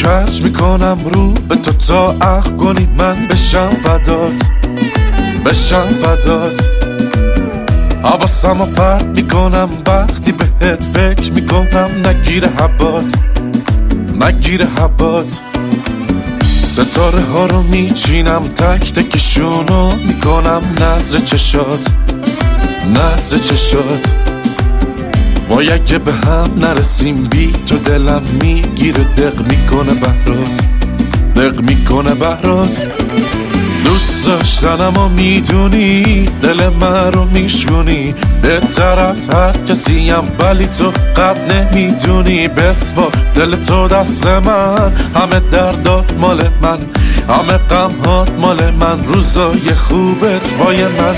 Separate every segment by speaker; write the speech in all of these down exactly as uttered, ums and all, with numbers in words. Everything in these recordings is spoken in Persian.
Speaker 1: کج میکنم رو به تو تا عقل کنی من بشم فدات، بشم فدات. حواسمو پرت میکنم وقتی بهت فکر میکنم، نگیر هوات، نگیر هوات. ستاره ها رو میچینم تک تکشونو میکنم نظر چشات، نظر چشات. وای اگه به هم نرسیم بی تو دلم میگیره، دق میکنه بهرات، دق میکنه بهرات. دوست داشتنم و میدونی دل من رو میشونی، بهتر از هر کسیم ولی تو قد نمیدونی. بس با دل تو دست من، همه دردات مال من، همه غمهات مال من، روزای خوبت بای من.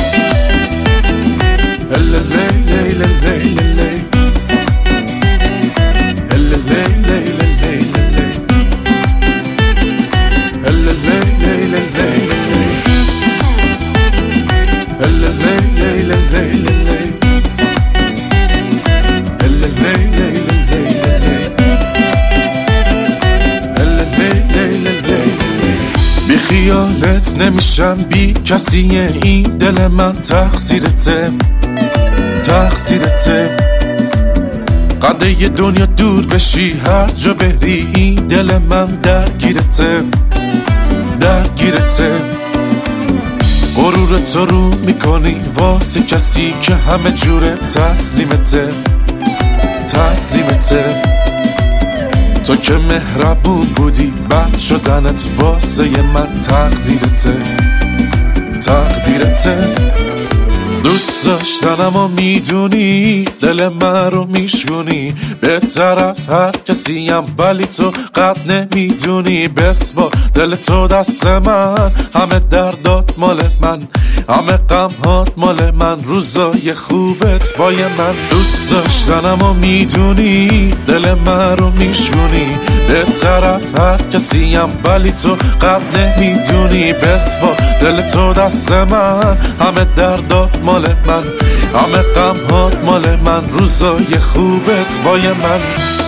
Speaker 1: هله لی لی لی لی لی هله لی لی لی لی لی هله لی لی لی لی هله لی لی لی لی لی هله لی لی لی لی هله لی لی لی لی. بی خیالت نمیشم بی کسی، این دل من تقصیرته، تقصیرته. قده یه دنیا دور بشی هر جا بری، این دل من درگیرته، درگیرته. غرور تو رو میکنی واسه کسی که همه جوره تسلیمته، تسلیمته. تو که مهربون بودی بد شدنت واسه من تقدیرته، تقدیرته. دوست داشتنم و میدونی دل من رو میشونی، بهتر از هر کسیم ولی تو قد نمیدونی. بس با دل تو دست من، همه دردات مال من، همه غمهات مال من، روزای خوبت بای من. دوست داشتنم و میدونی دل من رو میشونی، بهتر از هر کسیم ولی تو قد نمیدونی. بس با دل تو دست من، همه دردات مال من، همه غمهات مال من، روزای خوبت بای من.